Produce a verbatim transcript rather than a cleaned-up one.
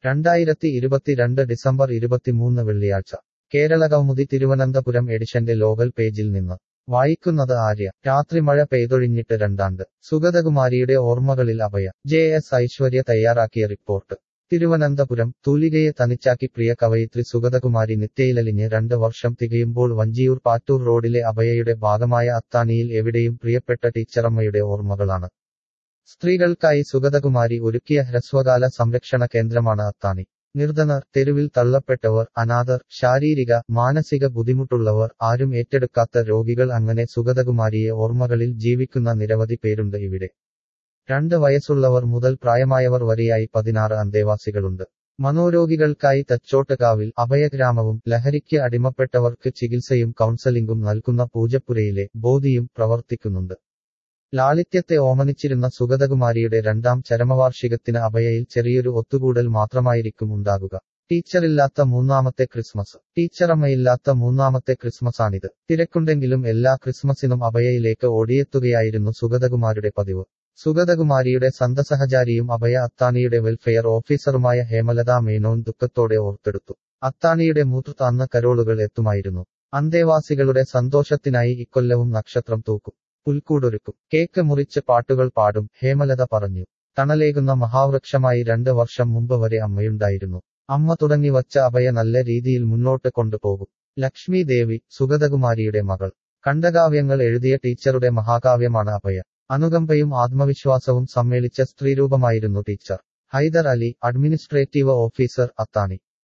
രണ്ടായിരത്തി ഇരുപത്തിരണ്ട് ഡിസംബർ ഇരുപത്തിമൂന്ന് വെള്ളിയാഴ്ച കേരളകൗമുദി തിരുവനന്തപുരം എഡിഷന്റെ ലോകൽ പേജിൽ നിന്ന് വായിക്കുന്നത് ആര്യ. രാത്രി മഴ പെയ്തൊഴിഞ്ഞിട്ട് രണ്ടാണ്ട്. സുഗതകുമാരിയുടെ ഓർമ്മകളിൽ അഭയ. ജെ എസ് ഐശ്വര്യ തയ്യാറാക്കിയ റിപ്പോർട്ട്. തിരുവനന്തപുരം. തൂലികയെ തനിച്ചാക്കി പ്രിയ കവയിത്രി സുഗതകുമാരി നിത്യയിലലിഞ്ഞ് രണ്ട് വർഷം തികയുമ്പോൾ വഞ്ചിയൂർ പാറ്റൂർ റോഡിലെ അഭയയുടെ ഭാഗമായ അത്താണിയിൽ എവിടെയും പ്രിയപ്പെട്ട ടീച്ചറമ്മയുടെ ഓർമ്മകളാണ്. സ്ത്രീകൾക്കായി സുഗതകുമാരി ഒരുക്കിയ ഹ്രസ്വകാല സംരക്ഷണ കേന്ദ്രമാണ് അത്താണി. നിർധനർ, തെരുവിൽ തള്ളപ്പെട്ടവർ, അനാഥർ, ശാരീരിക മാനസിക ബുദ്ധിമുട്ടുള്ളവർ, ആരും ഏറ്റെടുക്കാത്ത രോഗികൾ, അങ്ങനെ സുഗതകുമാരിയെ ഓർമ്മകളിൽ ജീവിക്കുന്ന നിരവധി പേരുണ്ട് ഇവിടെ. രണ്ട് വയസ്സുള്ളവർ മുതൽ പ്രായമായവർ വരെയായി പതിനാറ് അന്തേവാസികളുണ്ട്. മനോരോഗികൾക്കായി തച്ചോട്ടുകാവിൽ അഭയഗ്രാമവും ലഹരിക്ക് അടിമപ്പെട്ടവർക്ക് ചികിത്സയും കൗൺസലിംഗും നൽകുന്ന പൂജപ്പുരയിലെ ബോധിയും പ്രവർത്തിക്കുന്നുണ്ട്. ലാളിത്യത്തെ ഓമനിച്ചിരുന്ന സുഗതകുമാരിയുടെ രണ്ടാം ചരമവാർഷികത്തിന് അഭയയിൽ ചെറിയൊരു ഒത്തുകൂടൽ മാത്രമായിരിക്കും ഉണ്ടാകുക. ടീച്ചറില്ലാത്ത മൂന്നാമത്തെ ക്രിസ്മസ്. ടീച്ചറമ്മയില്ലാത്ത മൂന്നാമത്തെ ക്രിസ്മസാണിത്. തിരക്കുണ്ടെങ്കിലും എല്ലാ ക്രിസ്മസിനും അഭയയിലേക്ക് ഓടിയെത്തുകയായിരുന്നു സുഗതകുമാരിയുടെ പതിവ്. സുഗതകുമാരിയുടെ സന്തസഹചാരിയും അഭയ അത്താണിയുടെ വെൽഫെയർ ഓഫീസറുമായ ഹേമലത മേനോൻ ദുഃഖത്തോടെ ഓർത്തെടുത്തു. അത്താണിയുടെ മൂത്രത്ത് അന്ന് കരോളുകൾ എത്തുമായിരുന്നു. അന്തേവാസികളുടെ സന്തോഷത്തിനായി ഇക്കൊല്ലവും നക്ഷത്രം തൂക്കും, പുൽക്കൂടൊരുക്കും, കേക്ക് മുറിച്ച് പാട്ടുകൾ പാടും, ഹേമലത പറഞ്ഞു. തണലേകുന്ന മഹാവൃക്ഷമായി രണ്ട് വർഷം മുമ്പ് വരെ അമ്മയുണ്ടായിരുന്നു. അമ്മ തുടങ്ങി വച്ച അഭയ നല്ല രീതിയിൽ മുന്നോട്ട് കൊണ്ടുപോകും. ലക്ഷ്മി ദേവി, സുഗതകുമാരിയുടെ മകൾ. ഖണ്ഡകാവ്യങ്ങൾ എഴുതിയ ടീച്ചറുടെ മഹാകാവ്യമാണ് അഭയ. അനുകമ്പയും ആത്മവിശ്വാസവും സമ്മേളിച്ച സ്ത്രീരൂപമായിരുന്നു teacher. Haidar Ali, administrative officer, അത്താണി.